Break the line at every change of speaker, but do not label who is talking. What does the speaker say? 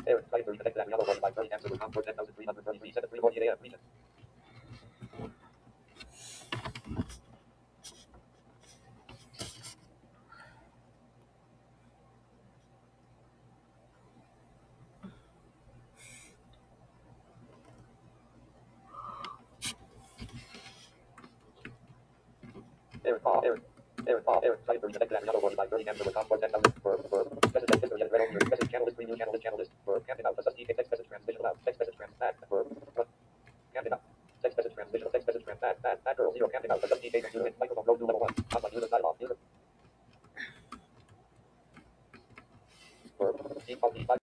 Error. Flight 30 connected at Yellow One by 30 answer with Concord 10,333 7:48 a.m. Region. Error. Call. Error. Error. Call. Error. Flight 30 connected at Yellow One by 30 answer with Concord 10,000 for message and history and read only message channel list preview channel list for camping out plus DK text message transmission allowed text message trans back for camping out text message transmission text message trans back girl 0 camping out plus DK microphone road level 1 online user dialog user for default